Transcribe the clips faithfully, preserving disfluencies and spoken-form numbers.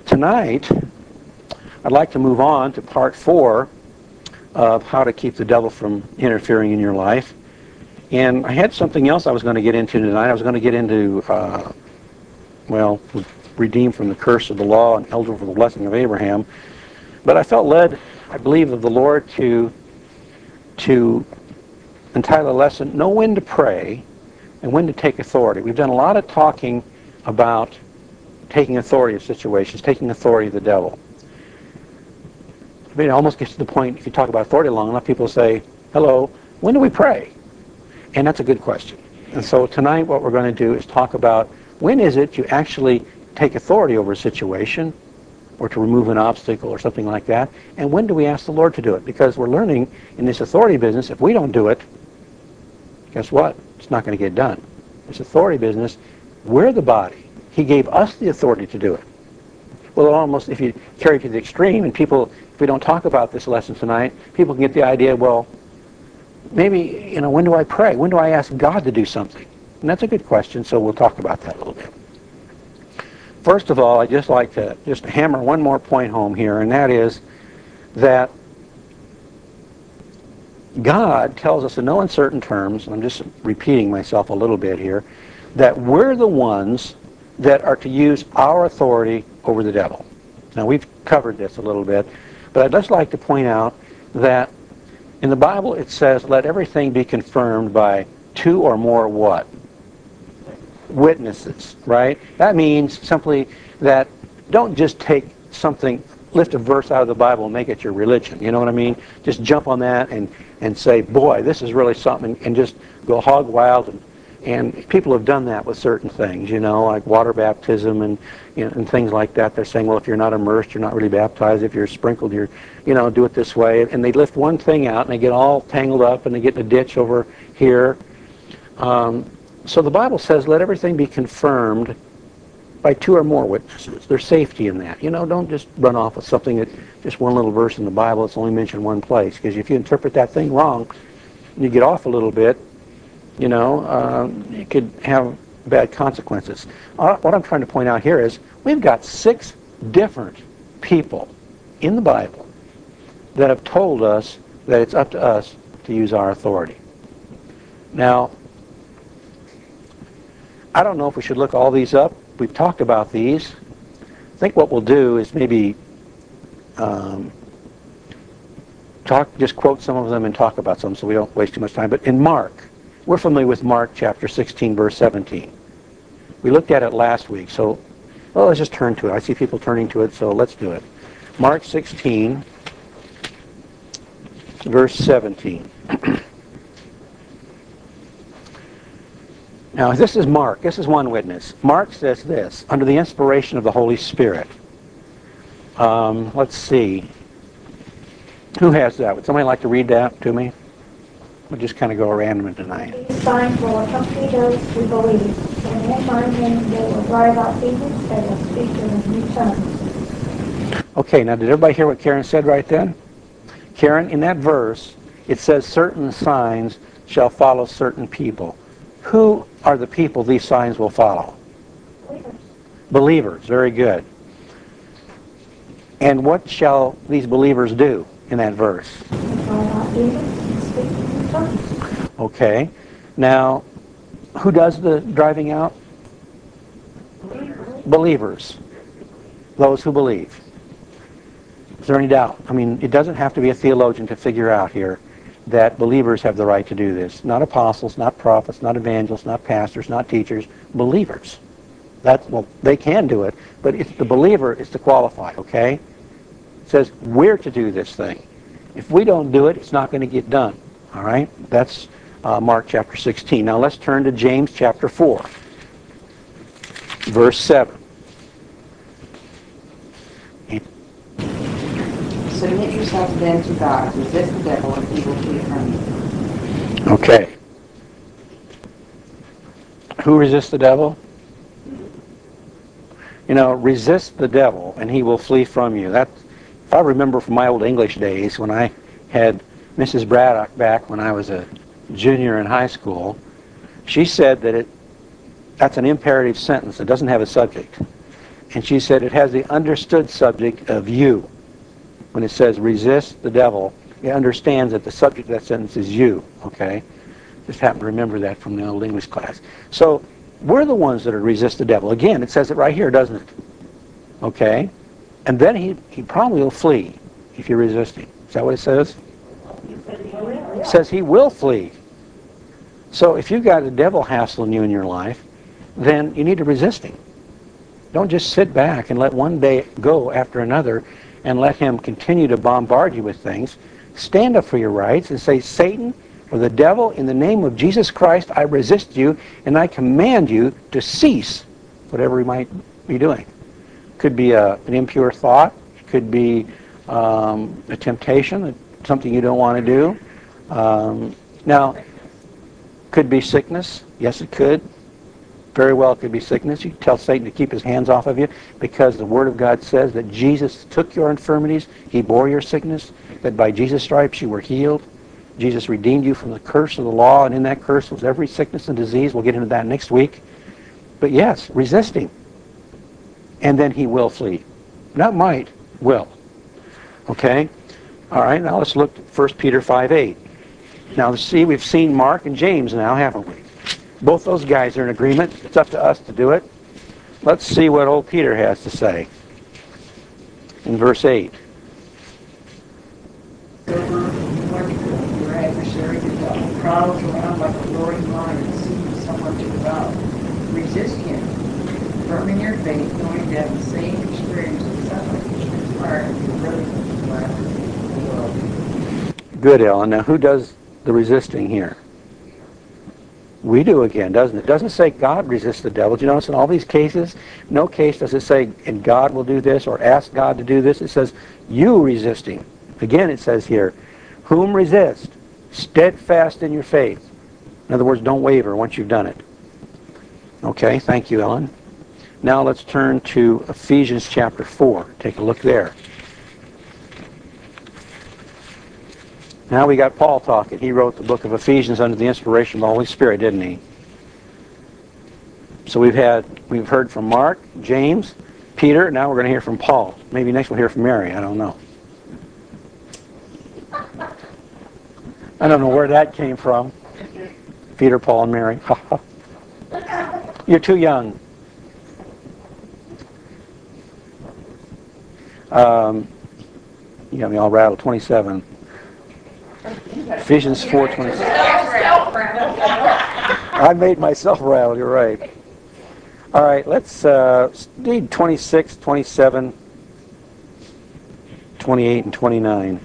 tonight, I'd like to move on to part four of how to keep the devil from interfering in your life. And I had something else I was going to get into tonight. I was going to get into, uh, well, redeemed from the curse of the law and eligible for the blessing of Abraham. But I felt led, I believe, of the Lord to, to entitle a lesson, Know When to Pray and When to Take Authority. We've done a lot of talking about taking authority of situations, taking authority of the devil. I mean, it almost gets to the point, if you talk about authority long enough, people say, hello, when do we pray? And that's a good question. And so tonight what we're going to do is talk about when is it you actually take authority over a situation or to remove an obstacle or something like that, and when do we ask the Lord to do it? Because we're learning in this authority business, if we don't do it, guess what? It's not going to get done. This authority business, we're the body. He gave us the authority to do it. Well, almost, if you carry it to the extreme, and people, if we don't talk about this lesson tonight, people can get the idea, well, maybe, you know, when do I pray? When do I ask God to do something? And that's a good question, so we'll talk about that a little bit. First of all, I'd just like to just hammer one more point home here, and that is that God tells us in no uncertain terms, and I'm just repeating myself a little bit here, that we're the ones that are to use our authority over the devil. Now, we've covered this a little bit, but I'd just like to point out that in the Bible it says, let everything be confirmed by two or more what? Witnesses, right? That means simply that don't just take something, lift a verse out of the Bible and make it your religion. You know what I mean? Just jump on that and, and say, boy, this is really something, and just go hog wild. And, and people have done that with certain things, you know, like water baptism and, you know, and things like that. They're saying, well, if you're not immersed, you're not really baptized. If you're sprinkled, you're, you know, do it this way. And they lift one thing out and they get all tangled up and they get in a ditch over here. Um, So the Bible says, let everything be confirmed by two or more witnesses. There's safety in that. You know, don't just run off with something that, just one little verse in the Bible that's only mentioned one place. Because if you interpret that thing wrong, and you get off a little bit, you know, um, it could have bad consequences. Uh, what I'm trying to point out here is, we've got six different people in the Bible that have told us that it's up to us to use our authority. Now, I don't know if we should look all these up. We've talked about these. I think what we'll do is maybe um, talk, just quote some of them and talk about some so we don't waste too much time. But in Mark, we're familiar with Mark chapter sixteen, verse seventeen. We looked at it last week, so well, let's just turn to it. I see people turning to it, so let's do it. Mark sixteen, verse seventeen. Now, this is Mark. This is one witness. Mark says this, under the inspiration of the Holy Spirit. Um, let's see. Who has that? Would somebody like to read that to me? We'll just kind of go random tonight. These signs will accompany those who believe. In their mind, then they will drive out demons, they will speak in new tongues. Okay, now did everybody hear what Karen said right then? Karen, in that verse, it says certain signs shall follow certain people. Who are the people these signs will follow? Believers. Believers, very good. And what shall these believers do in that verse? Drive out demons and speak in new tongues. Okay. Now, who does the driving out? Believers. Believers. Those who believe. Is there any doubt? I mean, it doesn't have to be a theologian to figure out here that believers have the right to do this. Not apostles, not prophets, not evangelists, not pastors, not teachers, believers. That, well, they can do it, but it's the believer is to qualify, okay? It says we're to do this thing. If we don't do it, it's not going to get done, all right? That's uh, Mark chapter sixteen. Now let's turn to James chapter four, verse seven. Submit yourself then to God. Resist the devil, and he will flee from you. Okay. Who resists the devil? You know, resist the devil, and he will flee from you. That, if I remember from my old English days, when I had Missus Braddock back when I was a junior in high school, she said that it that's an imperative sentence. It doesn't have a subject. And she said it has the understood subject of you. When it says resist the devil, it understands that the subject of that sentence is you, okay? Just happen to remember that from the old English class. So we're the ones that are resist the devil. Again, it says it right here, doesn't it? Okay? And then he, he probably will flee if you're resisting. Is that what it says? It says he will flee. So if you've got a devil hassling you in your life, then you need to resist him. Don't just sit back and let one day go after another and let him continue to bombard you with things. Stand up for your rights and say, Satan or the devil, in the name of Jesus Christ, I resist you and I command you to cease whatever you might be doing. Could be a, an impure thought. It could be um, a temptation, something you don't want to do. Um, now, could be sickness. Yes, it could. Very well, it could be sickness. You tell Satan to keep his hands off of you because the Word of God says that Jesus took your infirmities, he bore your sickness, that by Jesus' stripes you were healed. Jesus redeemed you from the curse of the law, and in that curse was every sickness and disease. We'll get into that next week. But yes, resist him. And then he will flee. Not might, will. Okay? All right, now let's look at First Peter five eight. Now, see, we've seen Mark and James now, haven't we? Both those guys are in agreement. It's up to us to do it. Let's see what old Peter has to say in verse eight. Your adversary, the devil, prowls around like a roaring lion, seeking someone to devour. Resist him, firm in your faith, knowing that the same experience of suffering is required of your brothers in the world. Good, Ellen. Now, who does the resisting here? We do again, doesn't it? It doesn't say God resists the devil. Do you notice in all these cases, no case does it say, and God will do this, or ask God to do this. It says, you resisting. Again, it says here, whom resist? Steadfast in your faith. In other words, don't waver once you've done it. Okay, thank you, Ellen. Now let's turn to Ephesians chapter four. Take a look there. Now we got Paul talking. He wrote the book of Ephesians under the inspiration of the Holy Spirit, didn't he? So we've had, we've heard from Mark, James, Peter. Now we're going to hear from Paul. Maybe next we'll hear from Mary. I don't know. I don't know where that came from. Peter, Paul, and Mary. You're too young. Um, you got me all rattled. twenty-seven. Ephesians four twenty-seven. I made myself rattle, you're right. All right, let's uh, read twenty-six, twenty-seven, twenty-eight, and twenty-nine.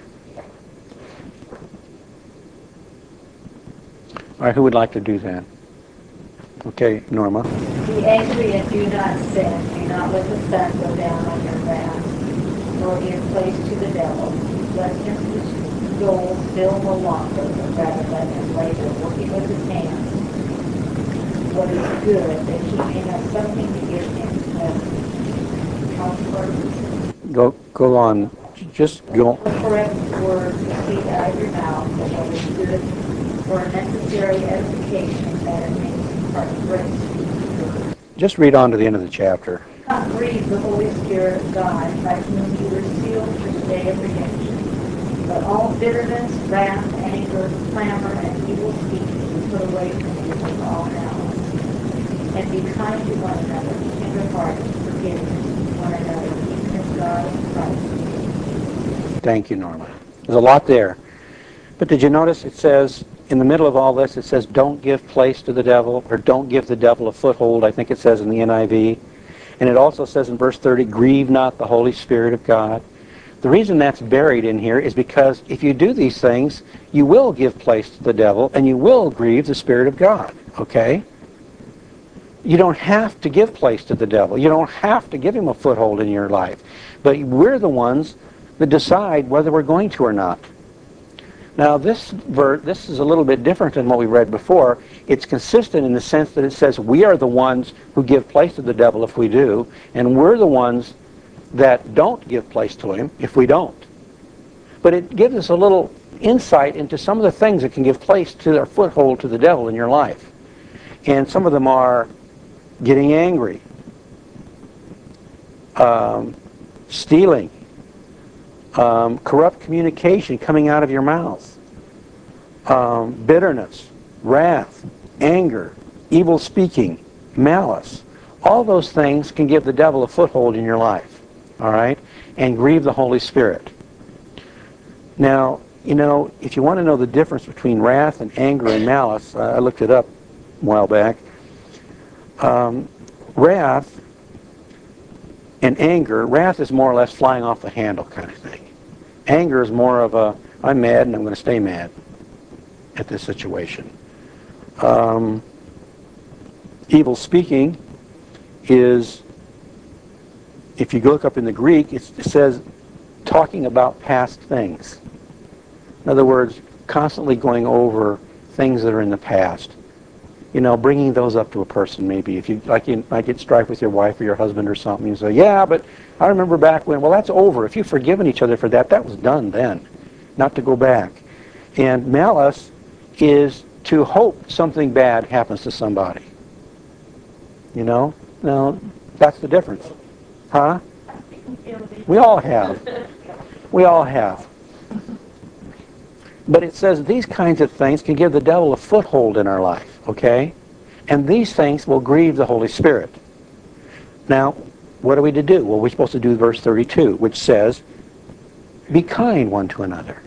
All right, who would like to do that? Okay, Norma. Be angry and do not sin. Do not let the sun go down on your wrath, nor give place to the devil. Let him whose soul still no longer, but rather let him labor, working with his hands, what is good, that he may have something to give him as comfort. Go, go on. Just go. The correct words proceed out of your mouth, that what is good for a necessary edification, that it may impart grace. Just read on to the end of the chapter. Not grieve the Holy Spirit of God, by whom you were sealed for the day of redemption. But all bitterness, wrath, anger, clamor, and evil speaking be put away from you with all malice. And be kind to one another, tender-hearted, forgiving one another, even as God in Christ. Thank you, Norma. There's a lot there. But did you notice it says, in the middle of all this, it says, don't give place to the devil, or don't give the devil a foothold, I think it says in the N I V. And it also says in verse thirty, grieve not the Holy Spirit of God. The reason that's buried in here is because if you do these things, you will give place to the devil, and you will grieve the Spirit of God, okay? You don't have to give place to the devil. You don't have to give him a foothold in your life. But we're the ones that decide whether we're going to or not. Now, this verse, this is a little bit different than what we read before. It's consistent in the sense that it says we are the ones who give place to the devil if we do, and we're the ones that don't give place to him if we don't. But it gives us a little insight into some of the things that can give place to their foothold to the devil in your life. And some of them are getting angry, um, stealing, um, corrupt communication coming out of your mouth, um, bitterness, wrath, anger, evil speaking, malice. All those things can give the devil a foothold in your life, all right, and grieve the Holy Spirit. Now, you know, if you want to know the difference between wrath and anger and malice, uh, I looked it up a while back. Um, wrath and anger, wrath is more or less flying off the handle kind of thing. Anger is more of a, I'm mad and I'm going to stay mad at this situation. Um, evil speaking is, if you look up in the Greek, it says talking about past things. In other words, constantly going over things that are in the past. You know, bringing those up to a person maybe. If you, like you might get strife with your wife or your husband or something, you say, yeah, but I remember back when, well, that's over. If you've forgiven each other for that, that was done then, not to go back. And malice is to hope something bad happens to somebody. You know? Now, that's the difference. Huh? We all have. We all have. But it says these kinds of things can give the devil a foothold in our life, okay? And these things will grieve the Holy Spirit. Now, what are we to do? Well, we're supposed to do verse thirty-two, which says, be kind one to another.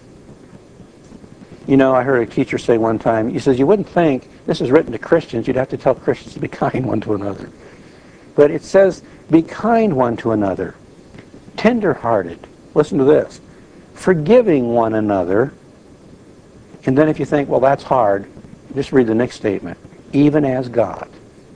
You know, I heard a teacher say one time, he says, you wouldn't think this is written to Christians, you'd have to tell Christians to be kind one to another. But it says, be kind one to another, tender-hearted. Listen to this. Forgiving one another. And then if you think, well, that's hard, just read the next statement. Even as God,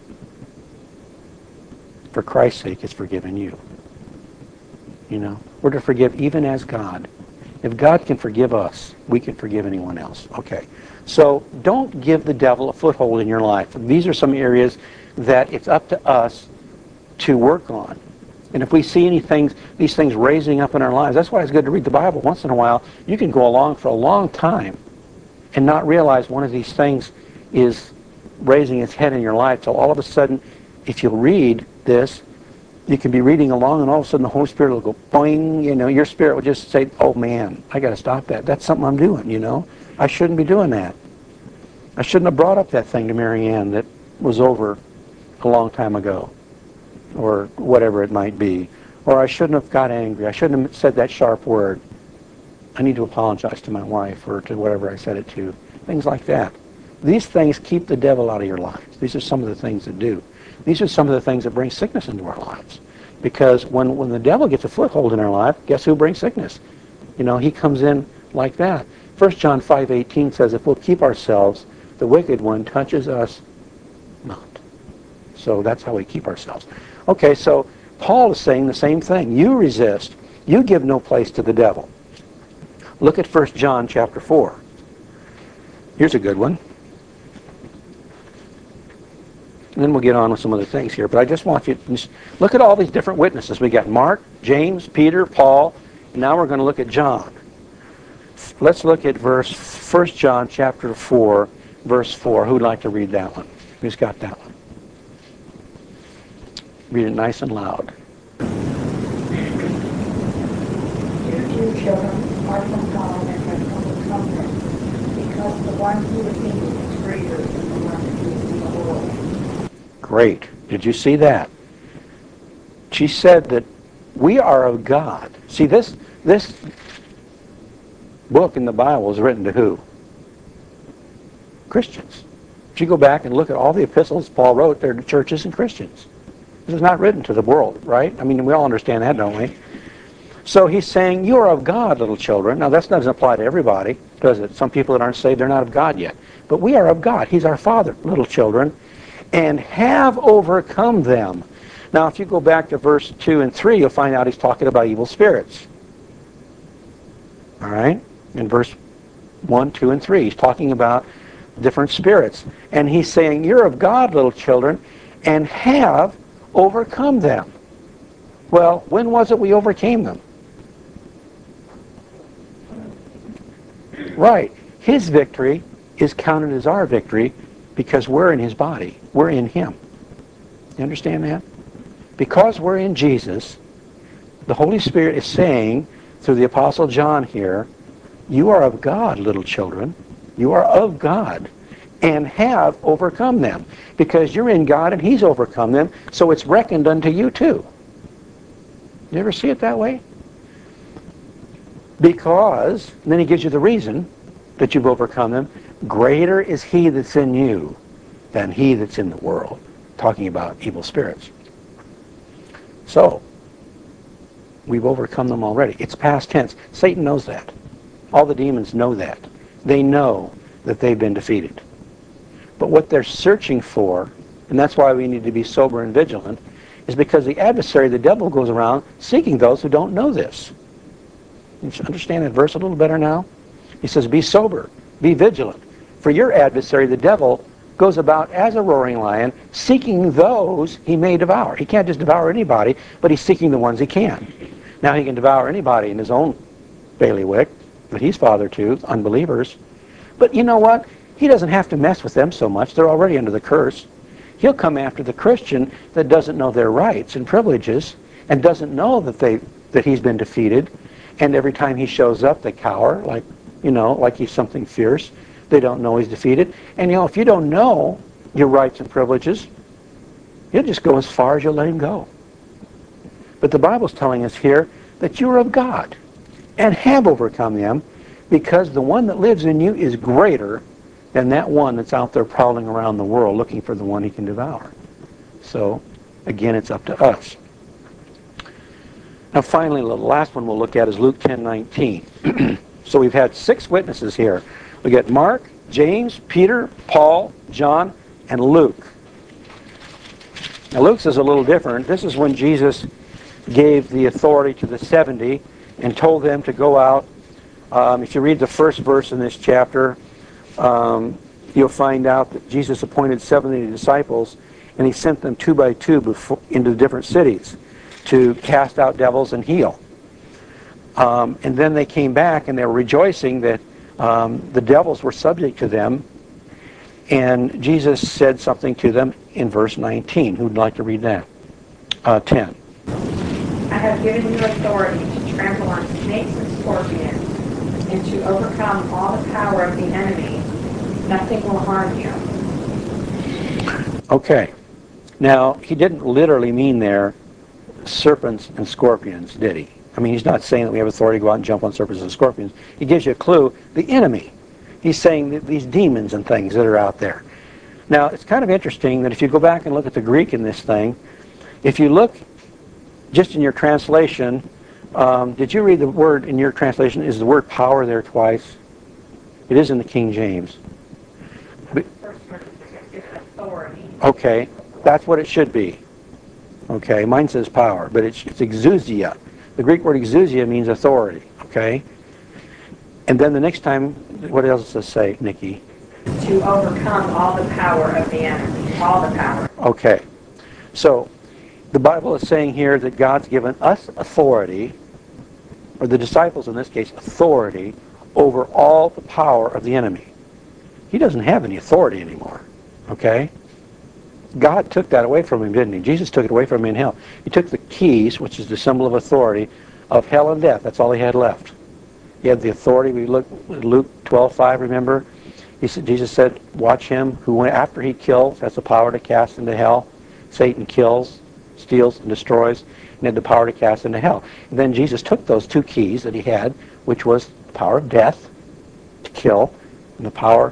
for Christ's sake, has forgiven you. You know, we're to forgive even as God. If God can forgive us, we can forgive anyone else. Okay. So don't give the devil a foothold in your life. These are some areas that it's up to us to work on. And if we see anything, these things raising up in our lives, that's why it's good to read the Bible once in a while. You can go along for a long time and not realize one of these things is raising its head in your life till all of a sudden, if you'll read this, you can be reading along and all of a sudden the Holy Spirit will go boing, you know, your spirit will just say, oh man, I got to stop that. That's something I'm doing, you know. I shouldn't be doing that. I shouldn't have brought up that thing to Mary Ann that was over a long time ago, or whatever it might be. Or I shouldn't have got angry. I shouldn't have said that sharp word. I need to apologize to my wife or to whatever I said it to. Things like that. These things keep the devil out of your lives. These are some of the things that do. These are some of the things that bring sickness into our lives. Because when, when the devil gets a foothold in our life, guess who brings sickness? You know, he comes in like that. First John five eighteen says, if we'll keep ourselves, the wicked one touches us not. So that's how we keep ourselves. Okay, so Paul is saying the same thing. You resist. You give no place to the devil. Look at First John chapter four. Here's a good one. And then we'll get on with some other things here. But I just want you to just look at all these different witnesses. We got Mark, James, Peter, Paul, and now we're going to look at John. Let's look at verse First John chapter four, verse four. Who'd like to read that one? Who's got that one? Read it nice and loud. You two children are from God and have come from them, because the one who is in you is greater than the one who is in the world. Great. Did you see that? She said that we are of God. See, this this book in the Bible is written to who? Christians. If you go back and look at all the epistles Paul wrote, they're to churches and Christians. This is not written to the world, right? I mean, we all understand that, don't we? So he's saying, you are of God, little children. Now, that doesn't apply to everybody, does it? Some people that aren't saved, they're not of God yet. But we are of God. He's our Father, little children, and have overcome them. Now, if you go back to verse two and three, you'll find out he's talking about evil spirits. All right? In verse one, two, and three, he's talking about different spirits. And he's saying, you're of God, little children, and have overcome them. Well, when was it we overcame them? Right. His victory is counted as our victory because we're in his body. We're in him. You understand that? because we're in Jesus, the Holy Spirit is saying through the Apostle John here, you are of God, little children. You are of God and have overcome them. Because you're in God and He's overcome them, so it's reckoned unto you too. You ever see it that way? Because, and then He gives you the reason that you've overcome them. Greater is He that's in you than he that's in the world. Talking about evil spirits. So, we've overcome them already. It's past tense. Satan knows that. All the demons know that. They know that they've been defeated. But what they're searching for, and that's why we need to be sober and vigilant, is because the adversary, the devil, goes around seeking those who don't know this. You understand that verse a little better now? He says, be sober, be vigilant. For your adversary, the devil, goes about as a roaring lion, seeking those he may devour. He can't just devour anybody, but he's seeking the ones he can. Now he can devour anybody in his own bailiwick, but he's father to unbelievers. But you know what? He doesn't have to mess with them so much. They're already under the curse. He'll come after the Christian that doesn't know their rights and privileges and doesn't know that they that he's been defeated. And every time he shows up, they cower, like, you know, like he's something fierce. They don't know he's defeated. And, you know, if you don't know your rights and privileges, you'll just go as far as you'll let him go. But the Bible's telling us here that you're of God and have overcome them, because the one that lives in you is greater than that one that's out there prowling around the world looking for the one he can devour. So, again, it's up to us. Now, finally, the last one we'll look at is Luke ten nineteen. So we've had six witnesses here. We got Mark, James, Peter, Paul, John, and Luke. Now, Luke's is a little different. This is when Jesus gave the authority to the seventy and told them to go out. Um, if you read the first verse in this chapter, um, you'll find out that Jesus appointed seventy disciples, and he sent them two by two before, into different cities to cast out devils and heal. Um, and then they came back and they were rejoicing that um, the devils were subject to them. And Jesus said something to them in verse nineteen. Who'd like to read that? Uh, ten. I have given you authority to trample on snakes and scorpions and to overcome all the power of the enemy. Nothing will harm you. Okay. Now, he didn't literally mean there serpents and scorpions, did he? I mean, he's not saying that we have authority to go out and jump on serpents and scorpions. He gives you a clue. The enemy. He's saying that these demons and things that are out there. Now, it's kind of interesting that if you go back and look at the Greek in this thing, if you look just in your translation, um, did you read the word in your translation? Is the word power there twice? It is in the King James. But, First word is authority. okay, that's what it should be. Okay, mine says power, but it's, it's exousia. The Greek word exousia means authority, okay? And then the next time, what else does it say, Nikki? To overcome all the power of the enemy. All the power. Okay. So, the Bible is saying here that God's given us authority, or the disciples in this case, authority over all the power of the enemy. He doesn't have any authority anymore, okay? God took that away from him, didn't he? Jesus took it away from him in hell. He took the keys, which is the symbol of authority, of hell and death. That's all he had left. He had the authority. We look at Luke twelve five, remember? He said, Jesus said, watch him who went after he kills, has the power to cast into hell. Satan kills, steals, and destroys, and had the power to cast into hell. And then Jesus took those two keys that he had, which was the power of death, to kill, and the power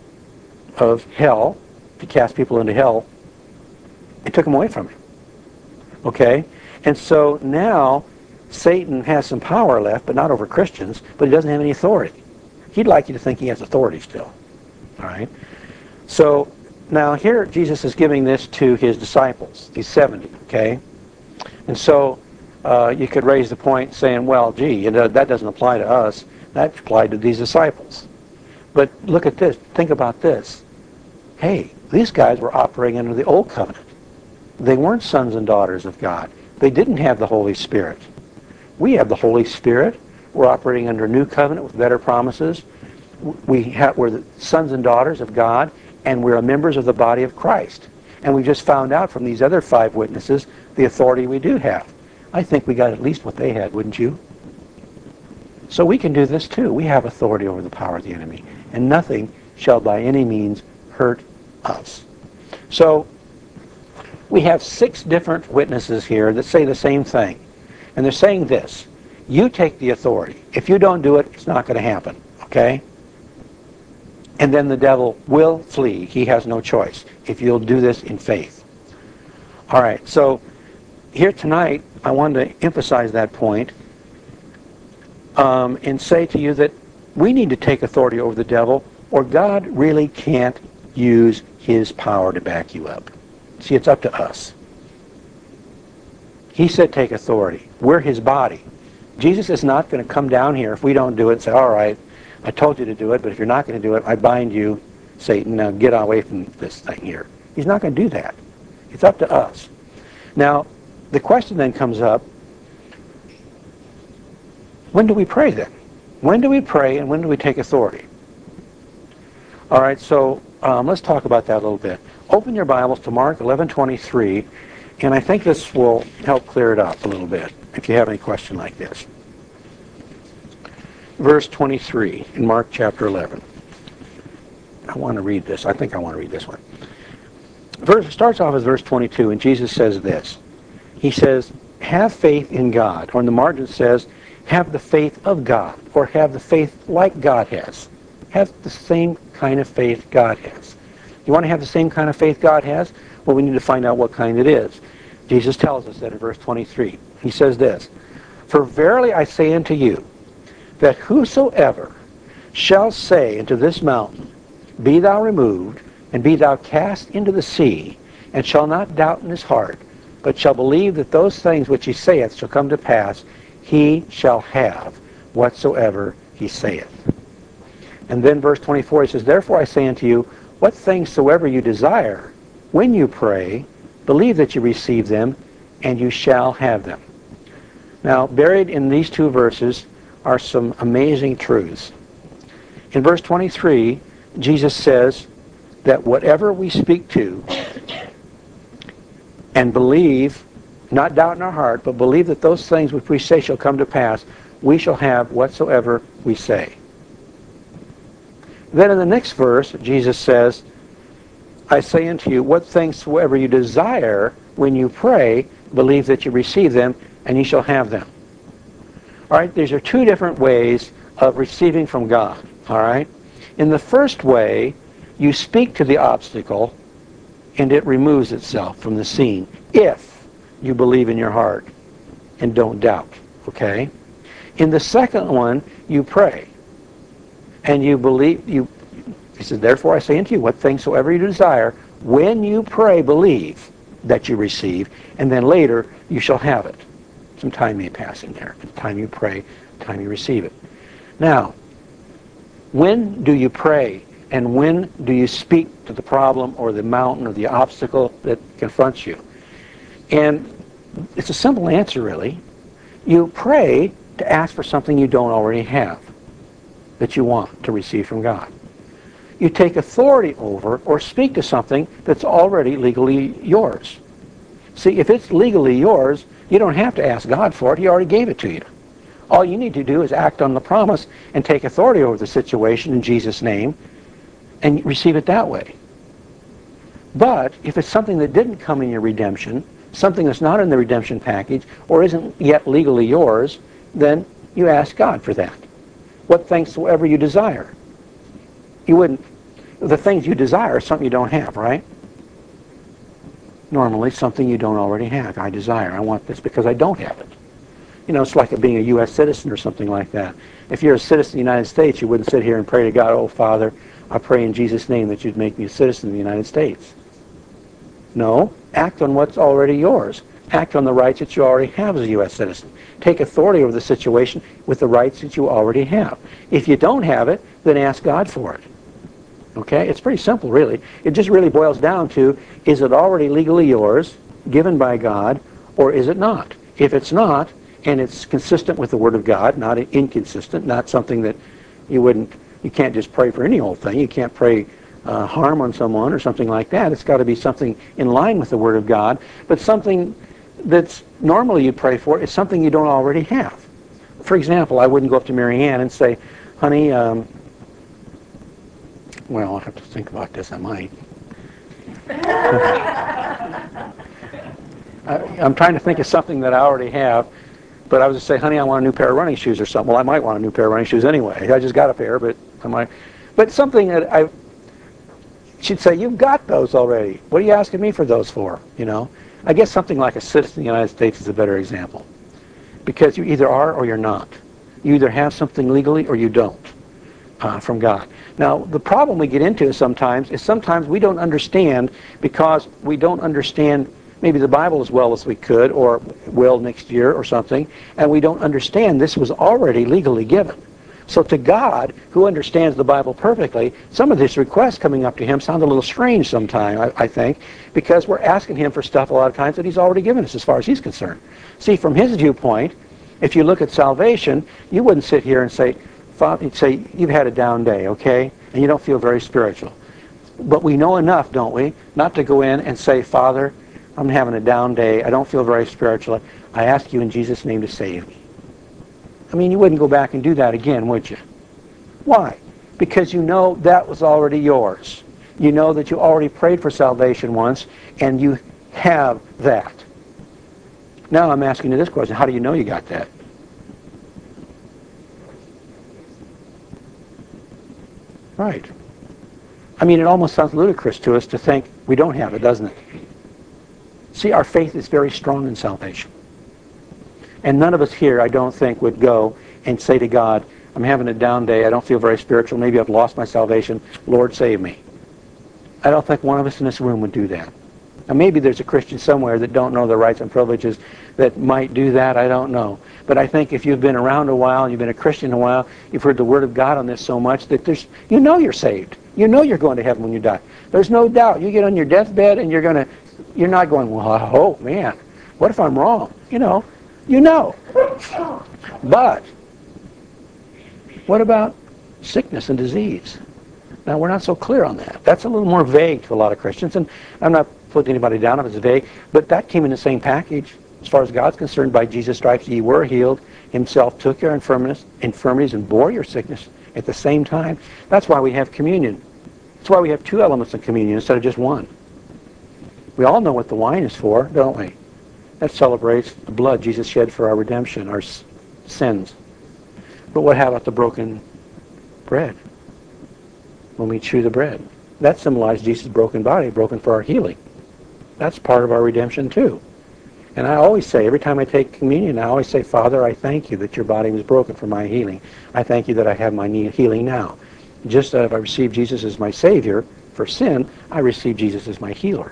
of hell, to cast people into hell, and took them away from him. Okay? And so now Satan has some power left, but not over Christians, but he doesn't have any authority. He'd like you to think he has authority still. All right? So now here Jesus is giving this to his disciples, these seventy, okay? And so uh, you could raise the point saying, well, gee, you know, that doesn't apply to us. That applied to these disciples. But look at this. Think about this. Hey, these guys were operating under the old covenant. They weren't sons and daughters of God. They didn't have the Holy Spirit. We have the Holy Spirit. We're operating under a new covenant with better promises. We have, we're the sons and daughters of God, and we're members of the body of Christ. And we just found out from these other five witnesses the authority we do have. I think we got at least what they had, wouldn't you? So we can do this too. We have authority over the power of the enemy, and nothing shall by any means hurt us. So we have six different witnesses here that say the same thing. And they're saying this: you take the authority. If you don't do it, it's not going to happen. Okay? And then the devil will flee. He has no choice if you'll do this in faith. All right, so here tonight, I wanted to emphasize that point um, and say to you that we need to take authority over the devil, or God really can't use his power to back you up. See, it's up to us. He said take authority. We're his body. Jesus is not going to come down here if we don't do it and say, all right, I told you to do it, but if you're not going to do it, I bind you, Satan. Now get away from this thing here. He's not going to do that. It's up to us. Now, the question then comes up, when do we pray then? When do we pray and when do we take authority? All right, so um, let's talk about that a little bit. Open your Bibles to Mark eleven twenty-three, and I think this will help clear it up a little bit if you have any question like this. Verse twenty-three in Mark chapter eleven. I want to read this. I think I want to read this one. Verse starts off as verse twenty-two, and Jesus says this. He says, have faith in God. Or in the margin it says, have the faith of God, or have the faith like God has. Have the same kind of faith God has. You want to have the same kind of faith God has? Well, we need to find out what kind it is. Jesus tells us that in verse twenty-three. He says this, for verily I say unto you, that whosoever shall say unto this mountain, be thou removed, and be thou cast into the sea, and shall not doubt in his heart, but shall believe that those things which he saith shall come to pass, he shall have whatsoever he saith. And then verse twenty-four, he says, therefore I say unto you, what things soever you desire, when you pray, believe that you receive them, and you shall have them. Now, buried in these two verses are some amazing truths. In verse twenty-three, Jesus says that whatever we speak to and believe, not doubt in our heart, but believe that those things which we say shall come to pass, we shall have whatsoever we say. Then in the next verse, Jesus says, I say unto you, what things soever you desire when you pray, believe that you receive them, and you shall have them. All right, these are two different ways of receiving from God. All right? In the first way, you speak to the obstacle, and it removes itself from the scene, if you believe in your heart and don't doubt. Okay? In the second one, you pray, and you believe, you, he says, therefore I say unto you, what things soever you desire, when you pray, believe that you receive, and then later you shall have it. Some time may pass in there. The time you pray, the time you receive it. Now, when do you pray, and when do you speak to the problem or the mountain or the obstacle that confronts you? And it's a simple answer, really. You pray to ask for something you don't already have, that you want to receive from God. You take authority over or speak to something that's already legally yours. See, if it's legally yours, you don't have to ask God for it. He already gave it to you. All you need to do is act on the promise and take authority over the situation in Jesus' name and receive it that way. But if it's something that didn't come in your redemption, something that's not in the redemption package, or isn't yet legally yours, then you ask God for that. What things soever you desire. You wouldn't, the things you desire are something you don't have, right? Normally something you don't already have. I desire, I want this because I don't have it. You know, it's like it being a U S citizen or something like that. If you're a citizen of the United States, you wouldn't sit here and pray to God, oh Father, I pray in Jesus' name that you'd make me a citizen of the United States. No, act on what's already yours. Act on the rights that you already have as a U S citizen. Take authority over the situation with the rights that you already have. If you don't have it, then ask God for it. Okay? It's pretty simple, really. It just really boils down to, is it already legally yours, given by God, or is it not? If it's not, and it's consistent with the Word of God, not inconsistent, not something that you wouldn't, you can't just pray for any old thing. You can't pray uh, harm on someone or something like that. It's got to be something in line with the Word of God, but something that's normally you pray for is something you don't already have. For example, I wouldn't go up to Mary Ann and say, honey, um, well, I'll have to think about this, I might. I, I'm trying to think of something that I already have, but I was to say, honey, I want a new pair of running shoes or something. Well, I might want a new pair of running shoes anyway. I just got a pair, but I might. But something that I, she'd say, you've got those already. What are you asking me for those for? You know, I guess something like a citizen of the United States is a better example, because you either are or you're not. You either have something legally or you don't uh, from God. Now, the problem we get into sometimes is sometimes we don't understand because we don't understand maybe the Bible as well as we could or will next year or something, and we don't understand this was already legally given. So to God, who understands the Bible perfectly, some of these requests coming up to him sound a little strange sometimes, I, I think, because we're asking him for stuff a lot of times that he's already given us as far as he's concerned. See, from his viewpoint, if you look at salvation, you wouldn't sit here and say, Father, you'd say, you've had a down day, okay, and you don't feel very spiritual. But we know enough, don't we, not to go in and say, Father, I'm having a down day, I don't feel very spiritual, I ask you in Jesus' name to save me. I mean, you wouldn't go back and do that again, would you? Why? Because you know that was already yours. You know that you already prayed for salvation once, and you have that. Now I'm asking you this question, how do you know you got that? Right. I mean, it almost sounds ludicrous to us to think we don't have it, doesn't it? See, our faith is very strong in salvation. And none of us here, I don't think, would go and say to God, I'm having a down day, I don't feel very spiritual, maybe I've lost my salvation, Lord, save me. I don't think one of us in this room would do that. Now, maybe there's a Christian somewhere that don't know the rights and privileges that might do that, I don't know. But I think if you've been around a while, and you've been a Christian a while, you've heard the Word of God on this so much that there's, you know you're saved. You know you're going to heaven when you die. There's no doubt. You get on your deathbed and you're going to, you're not going, well, oh man, what if I'm wrong? You know, you know. But what about sickness and disease? Now, we're not so clear on that. That's a little more vague to a lot of Christians, and I'm not putting anybody down if it's vague, but that came in the same package. As far as God's concerned, by Jesus' stripes ye were healed. Himself took your infirmities, infirmities and bore your sickness at the same time. That's why we have communion. That's why we have two elements of communion instead of just one. We all know what the wine is for, don't we? That celebrates the blood Jesus shed for our redemption, our s- sins. But what about the broken bread? When we chew the bread, that symbolizes Jesus' broken body, broken for our healing. That's part of our redemption too. And I always say, every time I take communion, I always say, Father, I thank you that your body was broken for my healing. I thank you that I have my healing now. Just as I received Jesus as my Savior for sin, I receive Jesus as my healer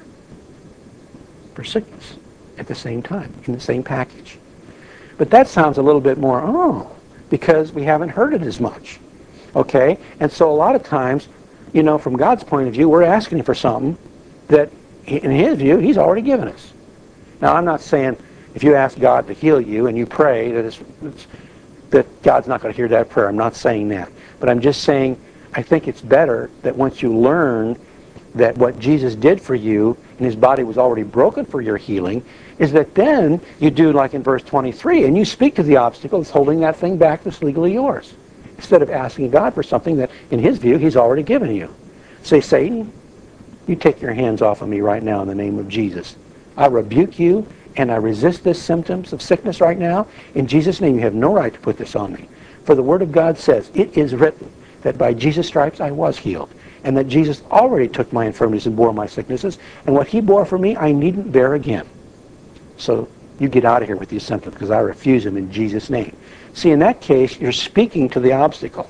for sickness at the same time, in the same package. But that sounds a little bit more, oh, because we haven't heard it as much. Okay? And so a lot of times, you know, from God's point of view, we're asking him for something that, in his view, he's already given us. Now, I'm not saying if you ask God to heal you and you pray that, it's, it's, that God's not going to hear that prayer. I'm not saying that. But I'm just saying I think it's better that once you learn that what Jesus did for you and his body was already broken for your healing, is that then you do like in verse twenty-three, and you speak to the obstacle that's holding that thing back that's legally yours, instead of asking God for something that, in his view, he's already given you. Say, Satan, you take your hands off of me right now in the name of Jesus. I rebuke you, and I resist this symptoms of sickness right now. In Jesus' name, you have no right to put this on me. For the Word of God says, it is written that by Jesus' stripes I was healed, and that Jesus already took my infirmities and bore my sicknesses, and what he bore for me, I needn't bear again. So you get out of here with these symptoms, because I refuse them in Jesus' name. See, in that case, you're speaking to the obstacle.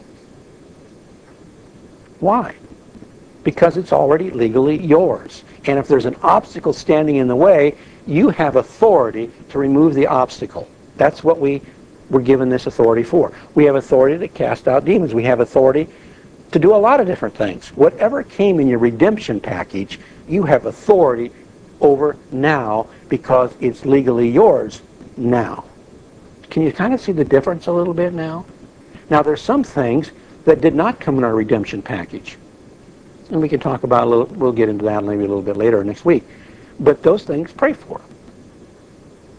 Why? Because it's already legally yours. And if there's an obstacle standing in the way, you have authority to remove the obstacle. That's what we were given this authority for. We have authority to cast out demons. We have authority to do a lot of different things. Whatever came in your redemption package, you have authority over now because it's legally yours now. Can you kind of see the difference a little bit now? Now, there's some things that did not come in our redemption package. And we can talk about a little, we'll get into that maybe a little bit later next week. But those things, pray for.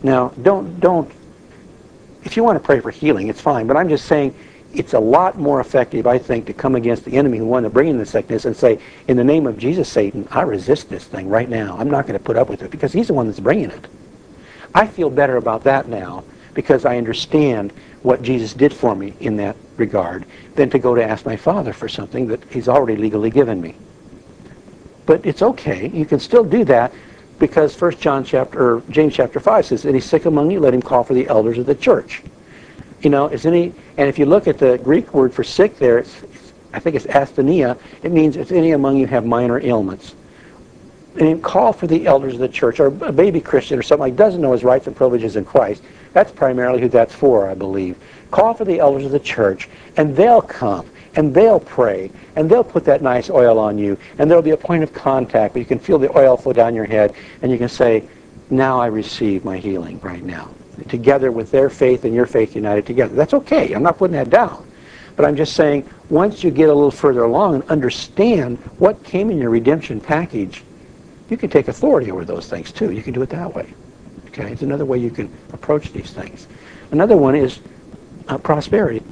Now, don't, don't, if you want to pray for healing, it's fine, but I'm just saying it's a lot more effective, I think, to come against the enemy who wanted to bring in the sickness and say, in the name of Jesus, Satan, I resist this thing right now. I'm not going to put up with it because he's the one that's bringing it. I feel better about that now because I understand what Jesus did for me in that regard than to go to ask my Father for something that he's already legally given me. But it's okay. You can still do that because First John chapter, or James chapter five says, "Any sick among you, let him call for the elders of the church." You know, is any, and if you look at the Greek word for sick there, it's, I think it's asthenia. It means if any among you have minor ailments. And call for the elders of the church, or a baby Christian or something like doesn't know his rights and privileges in Christ. That's primarily who that's for, I believe. Call for the elders of the church, and they'll come, and they'll pray, and they'll put that nice oil on you, and there'll be a point of contact where you can feel the oil flow down your head, and you can say, now I receive my healing right now. Together with their faith and your faith united together. That's okay. I'm not putting that down. But I'm just saying, once you get a little further along and understand what came in your redemption package, you can take authority over those things too. You can do it that way. Okay, it's another way you can approach these things. Another one is uh, prosperity.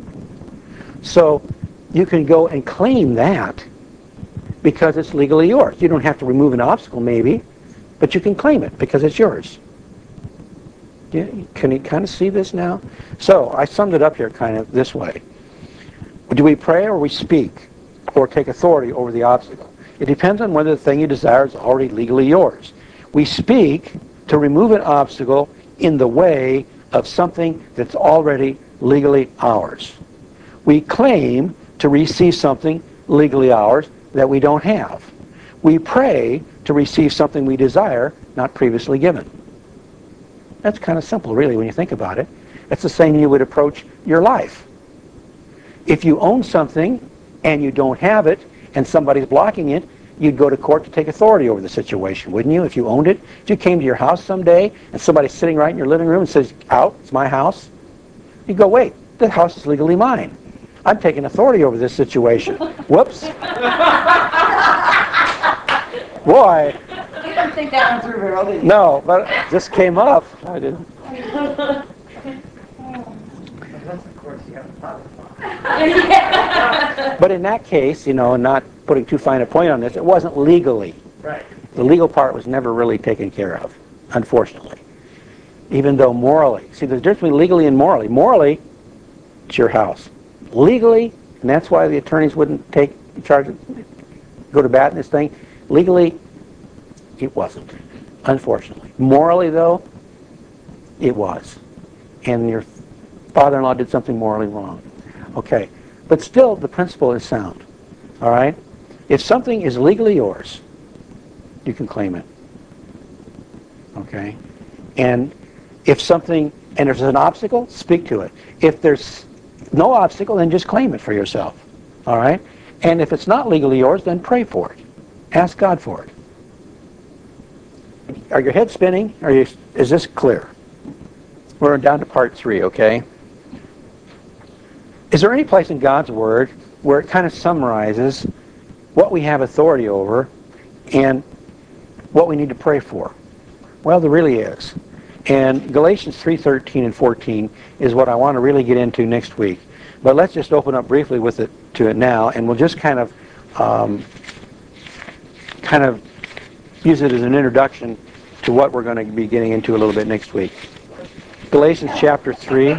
So you can go and claim that because it's legally yours. You don't have to remove an obstacle maybe, but you can claim it because it's yours. Yeah, can you kind of see this now? So I summed it up here kind of this way. Do we pray or we speak or take authority over the obstacle? It depends on whether the thing you desire is already legally yours. We speak to remove an obstacle in the way of something that's already legally ours. We claim to receive something legally ours that we don't have. We pray to receive something we desire not previously given. That's kind of simple, really, when you think about it. It's the same you would approach your life. If you own something and you don't have it and somebody's blocking it, you'd go to court to take authority over the situation, wouldn't you, if you owned it? If you came to your house someday and somebody's sitting right in your living room and says, out, it's my house, you'd go, wait, the house is legally mine. I'm taking authority over this situation. Whoops. Boy. You didn't think that one through very well, did you? No, but it just came up. I didn't. Unless, of course, you have a father. But in that case, you know, not putting too fine a point on this, it wasn't legally. Right. The legal part was never really taken care of, unfortunately. Even though morally, see the difference between legally and morally. Morally, it's your house. Legally, and that's why the attorneys wouldn't take charge of, go to bat in this thing. Legally, it wasn't, unfortunately. Morally, though, it was. And your father-in-law did something morally wrong. Okay. But still, the principle is sound. All right? If something is legally yours, you can claim it. Okay? And if something, and if there's an obstacle, speak to it. If there's no obstacle, then just claim it for yourself. All right? And if it's not legally yours, then pray for it. Ask God for it. Are your heads spinning? Are you, is this clear? We're down to part three, okay? Is there any place in God's Word where it kind of summarizes what we have authority over and what we need to pray for? Well, there really is. And Galatians three thirteen and fourteen is what I want to really get into next week. But let's just open up briefly with it to it now, and we'll just kind of um, kind of use it as an introduction to what we're going to be getting into a little bit next week. Galatians chapter three,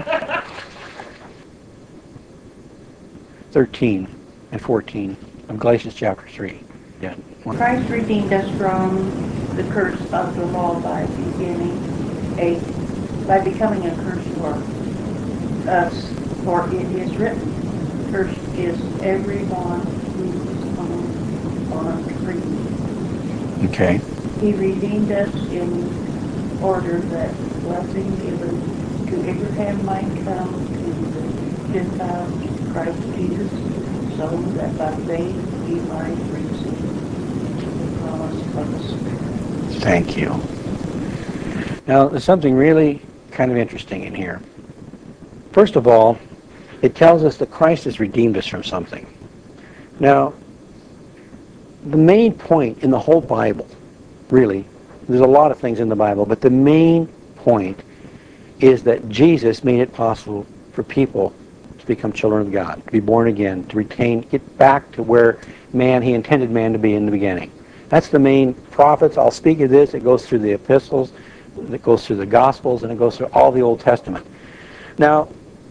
thirteen and fourteen. Of Galatians chapter three. Yeah. Christ redeemed us from the curse of the law by beginning a by becoming a curse for us, for it is written, cursed is everyone who is hung on a tree. Okay. He redeemed us in order that blessing given to Abraham might come to the Gentiles in Christ Jesus, so that by faith we might receive the promise of the Spirit. Thank you. Now, there's something really kind of interesting in here. First of all, it tells us that Christ has redeemed us from something. Now, the main point in the whole Bible, really, there's a lot of things in the Bible, but the main point is that Jesus made it possible for people to become children of God, to be born again, to retain, get back to where man, he intended man to be in the beginning. That's the main prophets. I'll speak of this. It goes through the epistles, it goes through the Gospels, and it goes through all the Old Testament. Now,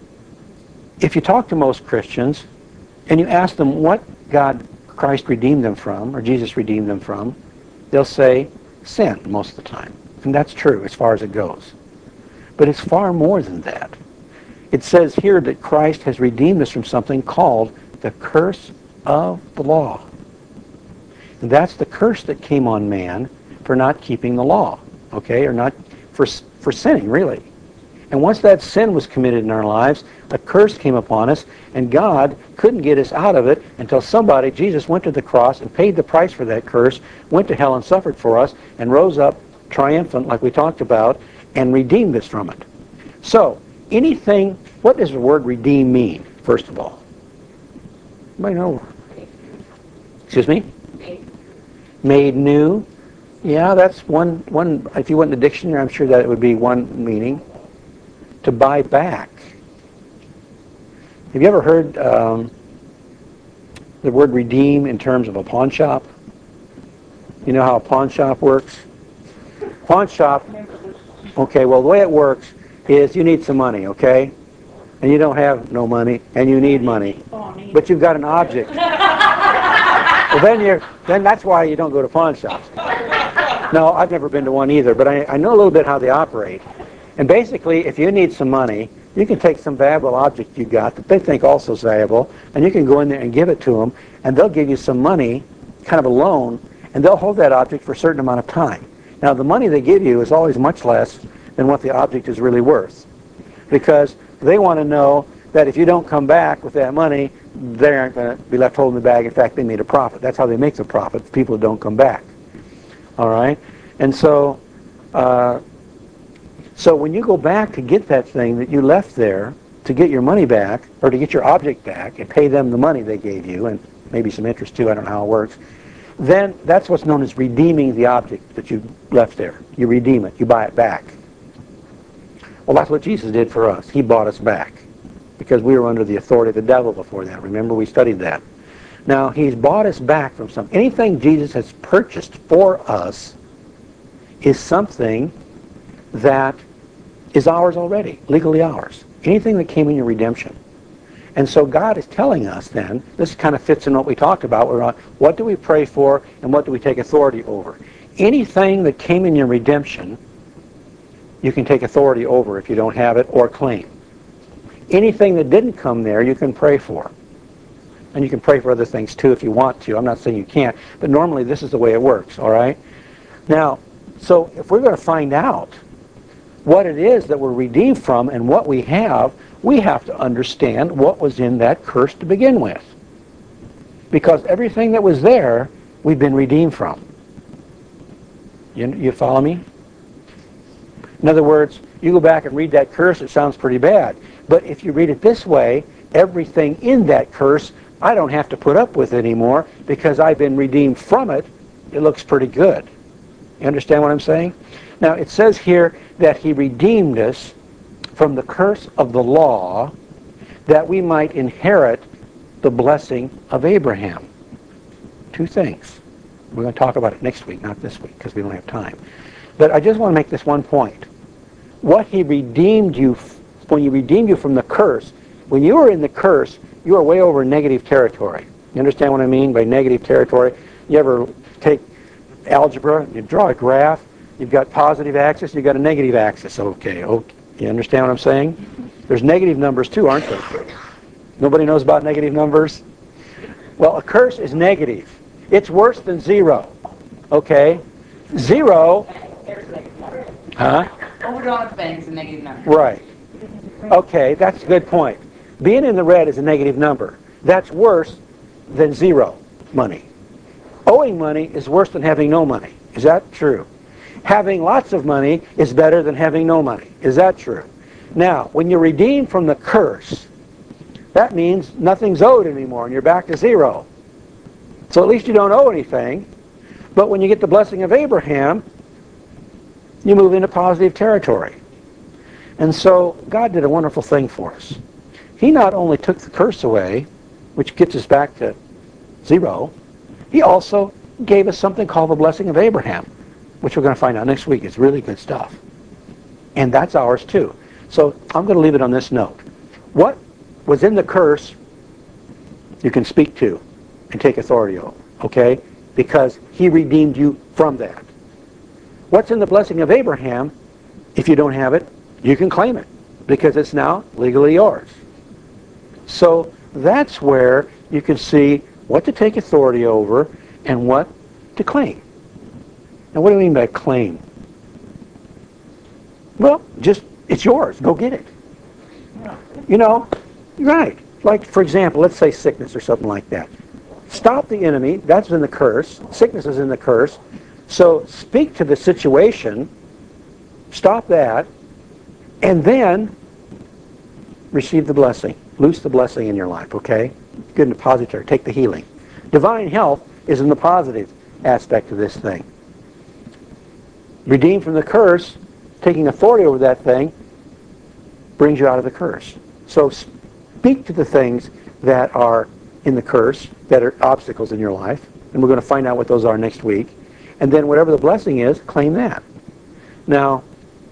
if you talk to most Christians and you ask them what God, Christ redeemed them from, or Jesus redeemed them from, they'll say sin most of the time. And that's true as far as it goes. But it's far more than that. It says here that Christ has redeemed us from something called the curse of the law. And that's the curse that came on man for not keeping the law, okay, or not for for sinning, really. And once that sin was committed in our lives, a curse came upon us, and God couldn't get us out of it until somebody, Jesus, went to the cross and paid the price for that curse, went to hell and suffered for us, and rose up triumphant, like we talked about, and redeemed us from it. So, anything, what does the word redeem mean, first of all? Anybody know? Excuse me? Made new. Yeah, that's one, one, if you went in the dictionary, I'm sure that it would be one meaning. To buy back. Have you ever heard um, the word redeem in terms of a pawn shop? You know how a pawn shop works? Pawn shop, okay, well, the way it works is you need some money, okay? And you don't have no money, and you need money. But you've got an object. Well, then you're, then that's why you don't go to pawn shops. No, I've never been to one either, but I, I know a little bit how they operate. And basically, if you need some money, you can take some valuable object you got that they think also is valuable, and you can go in there and give it to them, and they'll give you some money, kind of a loan, and they'll hold that object for a certain amount of time. Now, the money they give you is always much less than what the object is really worth, because they want to know that if you don't come back with that money, they aren't going to be left holding the bag. In fact, they made a profit. That's how they make the profit, the people who don't come back. All right? And so, uh, so when you go back to get that thing that you left there, to get your money back, or to get your object back, and pay them the money they gave you, and maybe some interest too, I don't know how it works, then that's what's known as redeeming the object that you left there. You redeem it. You buy it back. Well, that's what Jesus did for us. He bought us back, because we were under the authority of the devil before that. Remember, we studied that. Now, he's bought us back from something. Anything Jesus has purchased for us is something that is ours already, legally ours. Anything that came in your redemption. And so God is telling us then, this kind of fits in what we talked about, we're on, what do we pray for and what do we take authority over? Anything that came in your redemption, you can take authority over if you don't have it or claim. Anything that didn't come there, you can pray for. And you can pray for other things too if you want to. I'm not saying you can't, but normally this is the way it works, all right? Now, so if we're going to find out what it is that we're redeemed from and what we have, we have to understand what was in that curse to begin with. Because everything that was there, we've been redeemed from. You, you follow me? In other words, you go back and read that curse, it sounds pretty bad. But if you read it this way, everything in that curse, I don't have to put up with anymore because I've been redeemed from it. It looks pretty good. You understand what I'm saying? Now, it says here that he redeemed us from the curse of the law that we might inherit the blessing of Abraham. Two things. We're going to talk about it next week, not this week, because we don't have time. But I just want to make this one point. What he redeemed you, when he redeemed you from the curse, when you were in the curse, you were way over negative territory. You understand what I mean by negative territory? You ever take algebra, you draw a graph, you've got positive axis, you've got a negative axis. Okay, okay. You understand what I'm saying? There's negative numbers too, aren't there? Nobody knows about negative numbers? Well, a curse is negative. It's worse than zero. Okay? Zero. Huh? Overdrawn spending is a negative number. Right. Okay, that's a good point. Being in the red is a negative number. That's worse than zero money. Owing money is worse than having no money. Is that true? Having lots of money is better than having no money. Is that true? Now, when you're redeemed from the curse, that means nothing's owed anymore and you're back to zero. So at least you don't owe anything. But when you get the blessing of Abraham, you move into positive territory. And so God did a wonderful thing for us. He not only took the curse away, which gets us back to zero, he also gave us something called the blessing of Abraham, which we're going to find out next week. It's really good stuff. And that's ours too. So I'm going to leave it on this note. What was in the curse, you can speak to and take authority over, okay? Because he redeemed you from that. What's in the blessing of Abraham, if you don't have it, you can claim it, because it's now legally yours. So that's where you can see what to take authority over and what to claim. Now, what do I mean by claim? Well, just, it's yours. Go get it. You know, right. Like, for example, let's say sickness or something like that. Stop the enemy. That's in the curse. Sickness is in the curse. So speak to the situation. Stop that. And then receive the blessing. Loose the blessing in your life, okay? Good and depository. Take the healing. Divine health is in the positive aspect of this thing. Redeemed from the curse, taking authority over that thing, brings you out of the curse. So speak to the things that are in the curse, that are obstacles in your life, and we're going to find out what those are next week. And then whatever the blessing is, claim that. Now,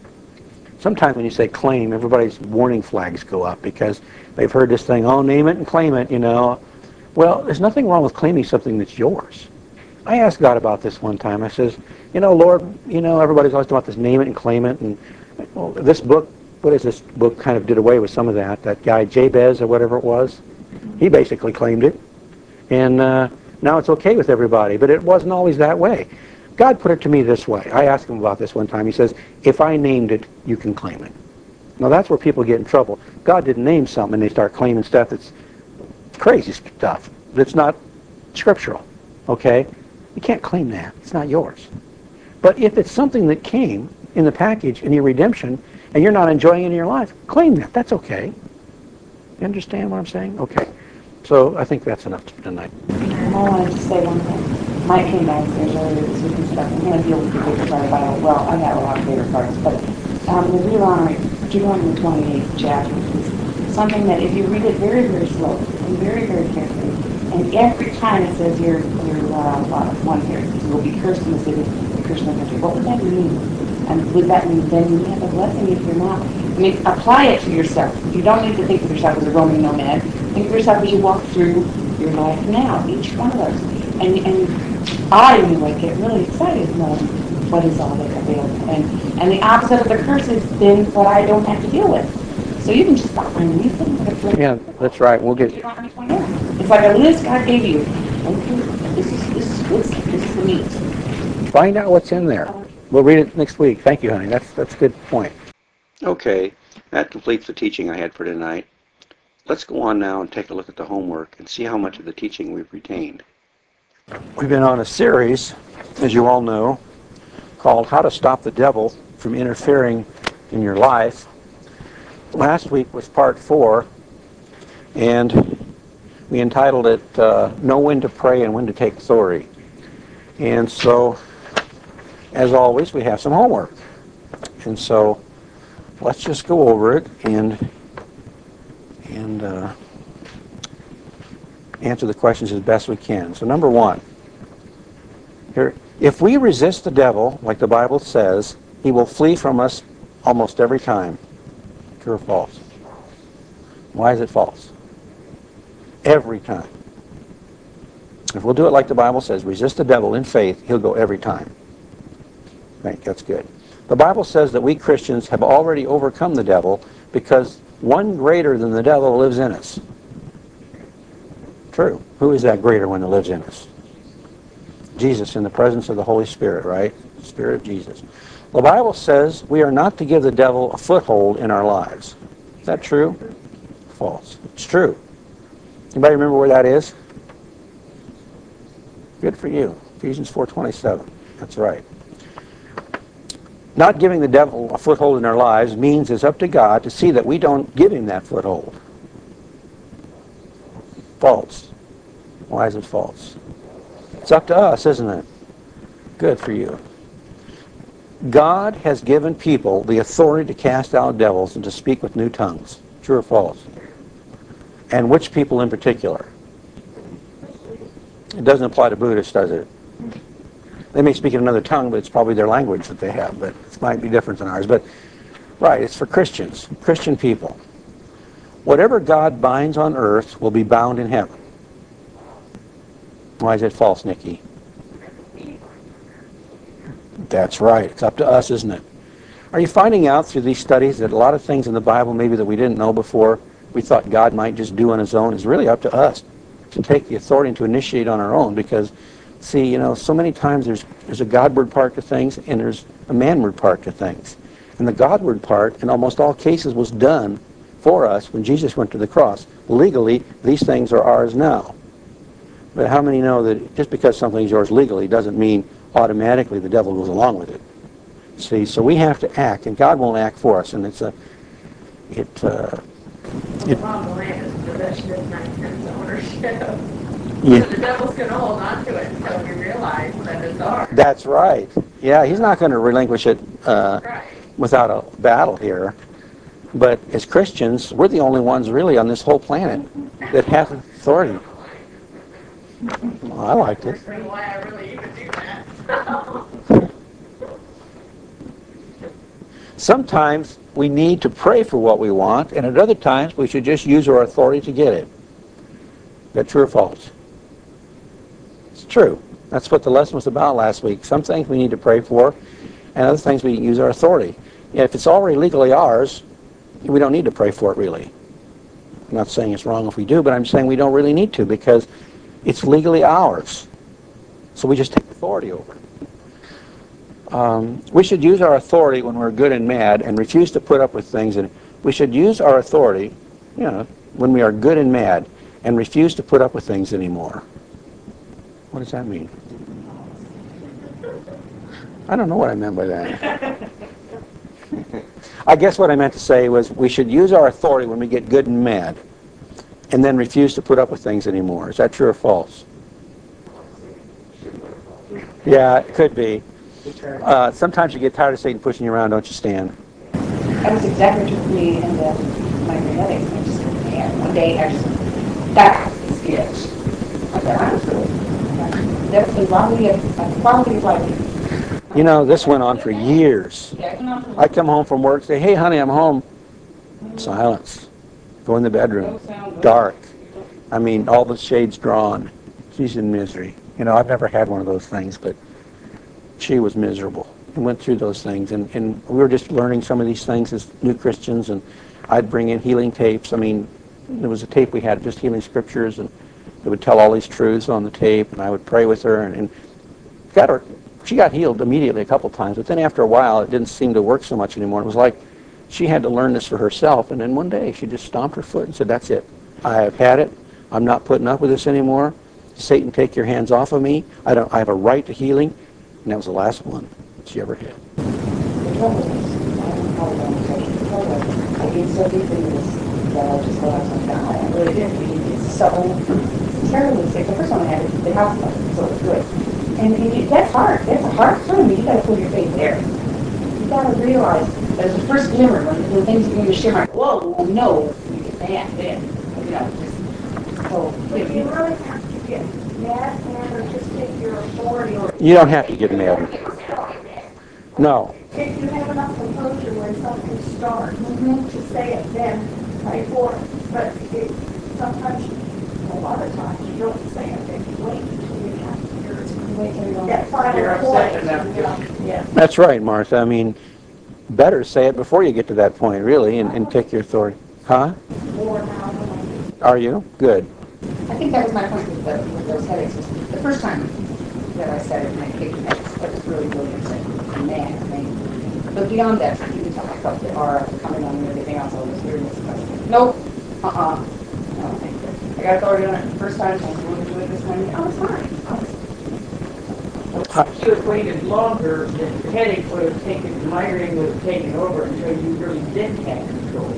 sometimes when you say claim, everybody's warning flags go up because they've heard this thing, oh, name it and claim it, you know. Well, there's nothing wrong with claiming something that's yours. I asked God about this one time. I says, you know, Lord, you know, everybody's always talking about this name it and claim it. And well, this book, what is this book, kind of did away with some of that. That guy, Jabez or whatever it was, he basically claimed it. And uh, now it's okay with everybody, but it wasn't always that way. God put it to me this way. I asked him about this one time. He says, if I named it, you can claim it. Now that's where people get in trouble. God didn't name something and they start claiming stuff that's crazy stuff. That's not scriptural. Okay? You can't claim that. It's not yours. But if it's something that came in the package in your redemption and you're not enjoying it in your life, claim that. That's okay. You understand what I'm saying? Okay. So I think that's enough for tonight. I wanted to say one thing. Mike came downstairs earlier this week and stuff. I'm going to deal with the bigger part about it. Well, I have a lot of bigger parts, but um, the Deuteronomy, Deuteronomy twenty-eighth chapter is something that if you read it very, very slowly and very, very carefully, and every time it says you're, you're uh, uh, one here, you will be cursed in the city, be cursed in the country. What would that mean? And would that mean then you have a blessing if you're not? I mean, apply it to yourself. You don't need to think of yourself as a Roman nomad. Think of yourself as you walk through your life now, each one of those. And, and I, anyway, get really excited knowing what is all that's available. And, and the opposite of the curse is then what I don't have to deal with. So you can just stop underneath it. Yeah, that's right. We'll get... It's like a list God gave you. Okay, this is, this is good stuff. This is the meat. Find out what's in there. We'll read it next week. Thank you, honey. That's, that's a good point. Okay, that completes the teaching I had for tonight. Let's go on now and take a look at the homework and see how much of the teaching we've retained. We've been on a series, as you all know, called How to Stop the Devil from Interfering in Your Life. Last week was part four, and we entitled it uh, Know When to Pray and When to Take Authority. And so, as always, we have some homework. And so, let's just go over it and and uh, answer the questions as best we can. So number one, here, if we resist the devil, like the Bible says, he will flee from us almost every time. True or false? Why is it false? Every time. If we'll do it like the Bible says, resist the devil in faith, he'll go every time. Right, that's good. The Bible says that we Christians have already overcome the devil because one greater than the devil lives in us. True. Who is that greater one that lives in us? Jesus, in the presence of the Holy Spirit, right? The Spirit of Jesus. The Bible says we are not to give the devil a foothold in our lives. Is that true? False. It's true. Anybody remember where that is? Good for you. Ephesians four twenty-seven. That's right. Not giving the devil a foothold in our lives means it's up to God to see that we don't give him that foothold. False. Why is it false? It's up to us, isn't it? Good for you. God has given people the authority to cast out devils and to speak with new tongues. True or false? And which people in particular? It doesn't apply to Buddhists, does it? They may speak in another tongue, but it's probably their language that they have, but it might be different than ours. But, right, it's for Christians, Christian people. Whatever God binds on earth will be bound in heaven. Why is it false, Nikki? That's right. It's up to us, isn't it? Are you finding out through these studies that a lot of things in the Bible maybe that we didn't know before, we thought God might just do on his own, is really up to us to take the authority and to initiate on our own? Because, see, you know, so many times there's, there's a Godward part to things and there's a manward part to things. And the Godward part, in almost all cases, was done for us when Jesus went to the cross. Legally, these things are ours now. But how many know that just because something's yours legally doesn't mean automatically the devil goes along with it? See, so we have to act, and God won't act for us, and it's a, it, uh, The problem is possession is nine tenths ownership. Yeah. So the devil's going to hold on to it until we realize that it's ours. That's right. Yeah, he's not going to relinquish it uh, Right. without a battle here. But as Christians, we're the only ones really on this whole planet that have authority. Well, I liked it. That's why I really even do that. Sometimes we need to pray for what we want, and at other times we should just use our authority to get it. Is that true or false? It's true. That's what the lesson was about last week. Some things we need to pray for, and other things we use our authority. Yeah, if it's already legally ours, we don't need to pray for it, really. I'm not saying it's wrong if we do, but I'm saying we don't really need to because it's legally ours. So we just take authority over it. Um, we should use our authority when we're good and mad and refuse to put up with things. And we should use our authority, you know, when we are good and mad and refuse to put up with things anymore. What does that mean? I don't know what I meant by that. I guess what I meant to say was we should use our authority when we get good and mad and then refuse to put up with things anymore. Is that true or false? Yeah, it could be. Uh, sometimes you get tired of Satan pushing you around, don't you, Stan? That was exactly what took me into my genetics. I just, man, one day I just, that is it. I said, I'm through. That was the quality of, a quality of life. You know, this went on for years. I come home from work, say, hey, honey, I'm home. Silence. Go in the bedroom. Dark. I mean, all the shades drawn. She's in misery. You know, I've never had one of those things, but she was miserable and went through those things. And, and we were just learning some of these things as new Christians, and I'd bring in healing tapes. I mean, there was a tape we had, just healing scriptures, and it would tell all these truths on the tape, and I would pray with her, and, and got her. She got healed immediately a couple times, but then after a while, it didn't seem to work so much anymore. It was like she had to learn this for herself, and then one day she just stomped her foot and said, that's it. I have had it. I'm not putting up with this anymore. Satan, take your hands off of me. I don't. I have a right to healing. And that was the last one she ever had. The trouble is, I don't know how to touch the trouble. I get so deep into this that I just thought I was going to die. I really did. It's so terribly sick. The first one I had was the house fire, so it was good. And, and you, that's hard. That's a hard time. You got to put your faith there. You got to realize there's the first glimmer when, when things begin to shimmer. Whoa, oh, no, you get mad then. You know, just so. But you really have to get mad and or just take your authority or... You don't have to get mad. No. If you have enough composure when something starts, to say it, then pray for it. But it, sometimes, a lot of times, you don't say it, then you wait until you have to hear it. That final You're upset point, enough. yeah, yeah. That's right, Martha. I mean, better say it before you get to that point, really, and, and take your authority. Huh? More now than Are you? Good. I think that was my point with, the, with those headaches. The first time that I said it, my kicked headaches, that was really, really upset. Man, I mean, but beyond that, you can tell I felt the aura coming on and everything else. I was hearing this question. Nope. Uh-uh. No, thank you. I got authority on it the first time, so I was willing to do it this time. Oh, it's fine. Oh, it's If you had waited longer, the headache would have taken, the migraine would have taken over until you really did have control.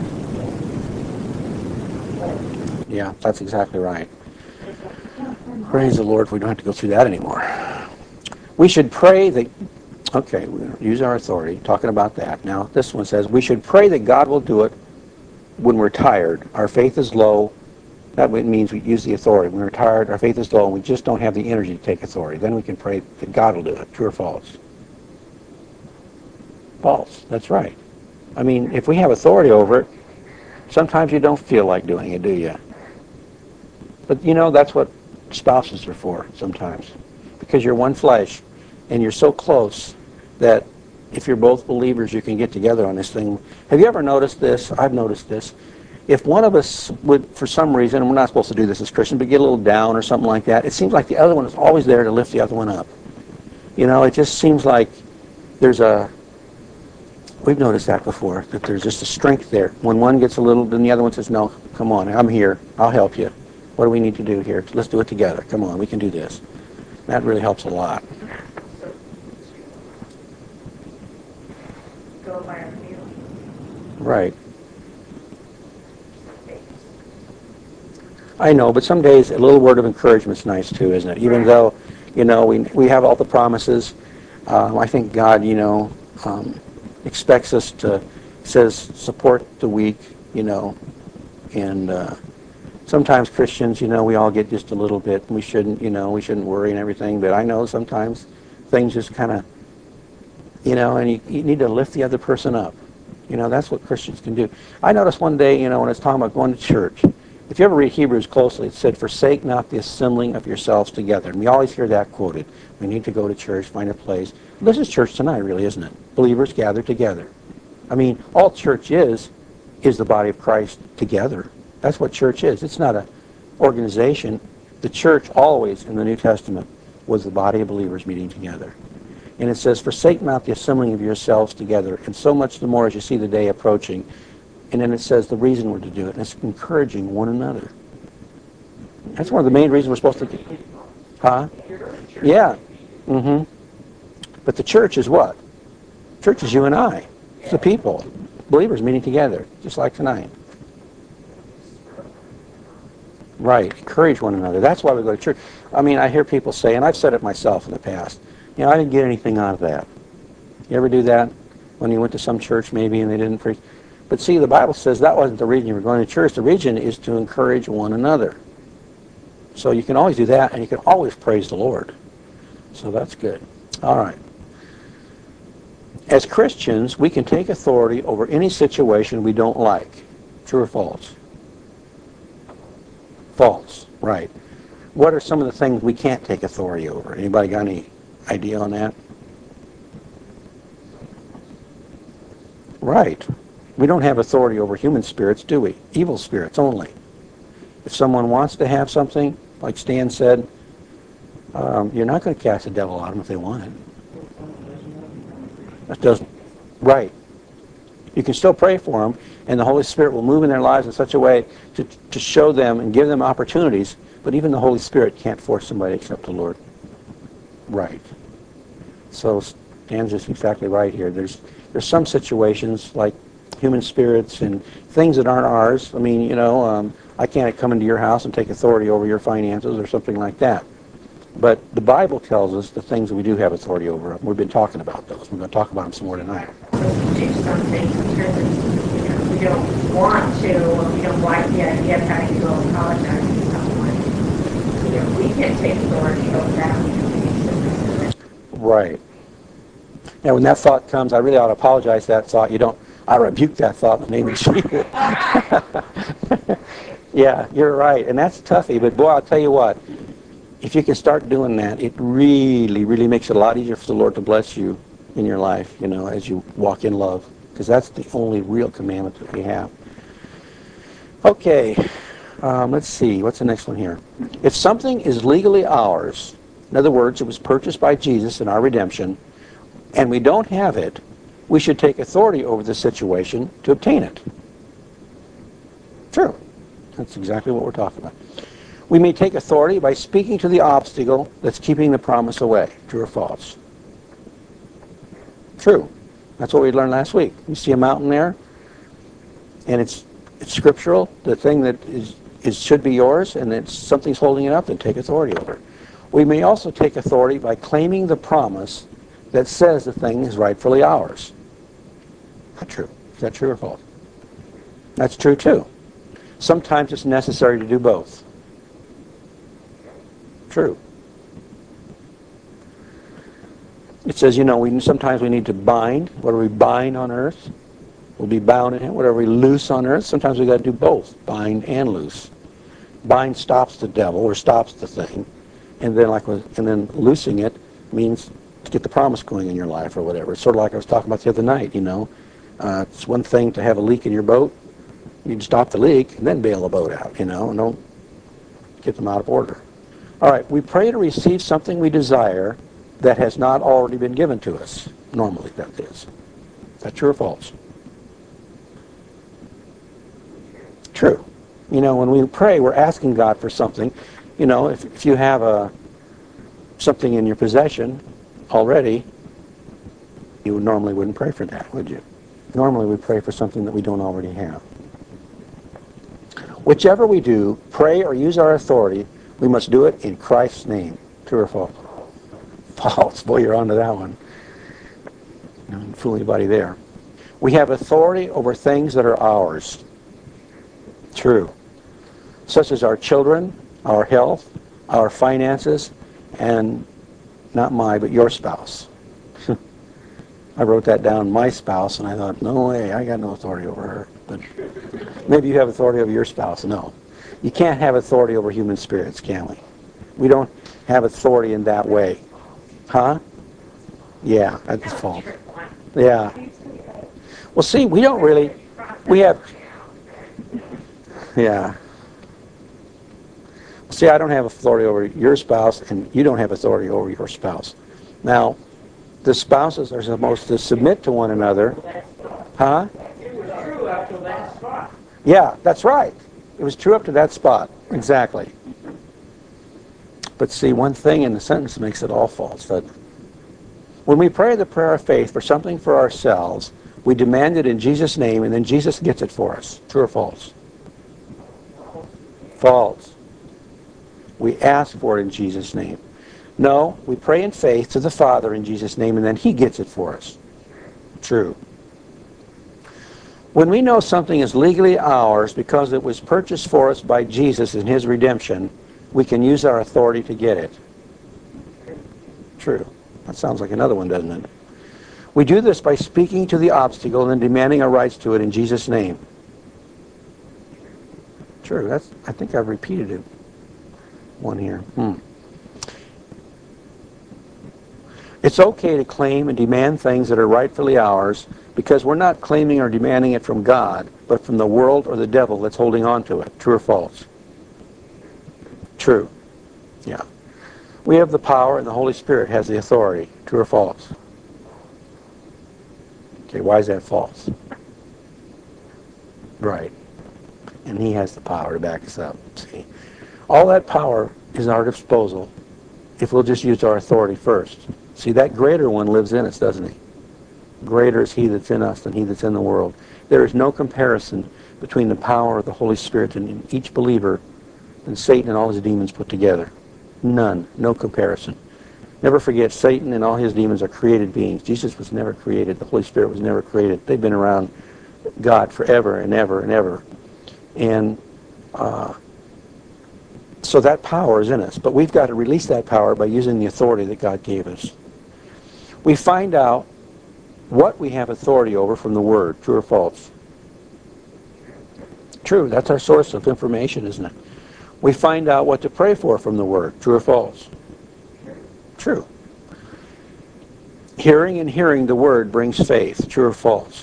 Yeah, that's exactly right. Praise the Lord, we don't have to go through that anymore. We should pray that Okay, we're going to use our authority, talking about that. Now, this one says, we should pray that God will do it when we're tired. Our faith is low. That means we use the authority. When we're tired, our faith is low, and we just don't have the energy to take authority. Then we can pray that God will do it. True or false? False. That's right. I mean, if we have authority over it, sometimes you don't feel like doing it, do you? But, you know, that's what spouses are for sometimes. Because you're one flesh, and you're so close that if you're both believers, you can get together on this thing. Have you ever noticed this? I've noticed this. If one of us would, for some reason, and we're not supposed to do this as Christians, but get a little down or something like that, it seems like the other one is always there to lift the other one up. You know, it just seems like there's a, we've noticed that before, that there's just a strength there. When one gets a little, then the other one says, no, come on, I'm here, I'll help you. What do we need to do here? Let's do it together. Come on, we can do this. That really helps a lot. Go by our feelings. Right. I know, but some days a little word of encouragement is nice too, isn't it? Even though, you know, we we have all the promises, um, I think God, you know, um, expects us to, says, support the weak, you know, and uh, sometimes Christians, you know, we all get just a little bit, we shouldn't, you know, we shouldn't worry and everything, but I know sometimes things just kind of, you know, and you, you need to lift the other person up. You know, that's what Christians can do. I noticed one day, you know, when it's talking about going to church, if you ever read Hebrews closely, it said, forsake not the assembling of yourselves together. And we always hear that quoted. We need to go to church, find a place. This is church tonight, really, isn't it? Believers gathered together. I mean, all church is, is the body of Christ together. That's what church is. It's not an organization. The church always, in the New Testament, was the body of believers meeting together. And it says, forsake not the assembling of yourselves together, and so much the more as you see the day approaching. And then it says the reason we're to do it, and it's encouraging one another. That's one of the main reasons we're supposed to do it. Huh? Yeah. Mm-hmm. But the church is what? Church is you and I. It's the people. Believers meeting together, just like tonight. Right. Encourage one another. That's why we go to church. I mean, I hear people say, and I've said it myself in the past, you know, I didn't get anything out of that. You ever do that? When you went to some church maybe and they didn't preach? But see, the Bible says that wasn't the reason you were going to church. The reason is to encourage one another. So you can always do that, and you can always praise the Lord. So that's good. All right. As Christians, we can take authority over any situation we don't like. True or false? False. Right. What are some of the things we can't take authority over? Anybody got any idea on that? Right. We don't have authority over human spirits, do we? Evil spirits only. If someone wants to have something, like Stan said, um, you're not going to cast the devil out of them if they want it. That doesn't. Right. You can still pray for them, and the Holy Spirit will move in their lives in such a way to, to show them and give them opportunities, but even the Holy Spirit can't force somebody to accept the Lord. Right. So Stan's just exactly right here. There's, there's some situations like human spirits and things that aren't ours. I mean, you know, um, I can't come into your house and take authority over your finances or something like that. But the Bible tells us the things that we do have authority over. We've been talking about those. We're going to talk about them some more tonight. Do something because you know, we don't want to, or we don't like the idea of having to go apologize to someone. You know, we can take authority over that. Right. Now, when that thought comes, I really ought to apologize for that thought. You don't. I rebuke that thought in the name of Jesus. Yeah, you're right, and that's toughy. But boy, I'll tell you what. If you can start doing that, it really, really makes it a lot easier for the Lord to bless you in your life, you know, as you walk in love. Because that's the only real commandment that we have. Okay, um, let's see. What's the next one here? If something is legally ours, in other words, it was purchased by Jesus in our redemption, and we don't have it, we should take authority over the situation to obtain it. True. That's exactly what we're talking about. We may take authority by speaking to the obstacle that's keeping the promise away. True or false? True. That's what we learned last week. You see a mountain there, and it's it's scriptural. The thing that is, is should be yours, and it's something's holding it up, then take authority over it. We may also take authority by claiming the promise that says the thing is rightfully ours. Not true. Is that true or false? That's true too. Sometimes it's necessary to do both. True. It says, you know, we sometimes we need to bind. Whatever we bind on earth will be bound in heaven. Whatever we loose on earth, sometimes we got to do both, bind and loose. Bind stops the devil or stops the thing, and then like and then loosing it means to get the promise going in your life or whatever. It's sort of like I was talking about the other night. You know, uh, it's one thing to have a leak in your boat. You can stop the leak and then bail the boat out. You know, and don't get them out of order. All right, we pray to receive something we desire that has not already been given to us. Normally, that is. Is that true or false? True. You know, when we pray, we're asking God for something. You know, if, if you have a something in your possession already, you normally wouldn't pray for that, would you? Normally, we pray for something that we don't already have. Whichever we do, pray or use our authority, we must do it in Christ's name. True or false? False. Boy, you're onto that one. I don't fool anybody there. We have authority over things that are ours. True. Such as our children, our health, our finances, and not my, but your spouse. I wrote that down, my spouse, and I thought, no way, I got no authority over her. But maybe you have authority over your spouse. No. You can't have authority over human spirits, can we? We don't have authority in that way. Huh? Yeah, that's false. Yeah. Well, see, we don't really, we have, yeah. See, I don't have authority over your spouse, and you don't have authority over your spouse. Now, the spouses are supposed to submit to one another. Huh? It was true up to that spot. Yeah, that's right. It was true up to that spot. Exactly. But see, one thing in the sentence makes it all false. That when we pray the prayer of faith for something for ourselves, we demand it in Jesus' name, and then Jesus gets it for us. True or false? False. We ask for it in Jesus' name. No, we pray in faith to the Father in Jesus' name, and then He gets it for us. True. When we know something is legally ours because it was purchased for us by Jesus in His redemption, we can use our authority to get it. True. That sounds like another one, doesn't it? We do this by speaking to the obstacle and then demanding our rights to it in Jesus' name. True. That's. I think I've repeated it. One here. Hmm. It's okay to claim and demand things that are rightfully ours because we're not claiming or demanding it from God, but from the world or the devil that's holding on to it. True or false? True. Yeah. We have the power and the Holy Spirit has the authority. True or false? Okay, why is that false? Right. And He has the power to back us up. See? All that power is at our disposal if we'll just use our authority first. See, that greater one lives in us, doesn't he? Greater is He that's in us than he that's in the world. There is no comparison between the power of the Holy Spirit in each believer and Satan and all his demons put together. None. No comparison. Never forget, Satan and all his demons are created beings. Jesus was never created. The Holy Spirit was never created. They've been around God forever and ever and ever. And uh, so that power is in us. But we've got to release that power by using the authority that God gave us. We find out what we have authority over from the Word. True or false? True. That's our source of information, isn't it? We find out what to pray for from the Word. True or false? True. Hearing and hearing the Word brings faith. True or false?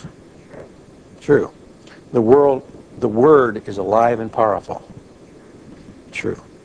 True. The world, the Word is alive and powerful. True.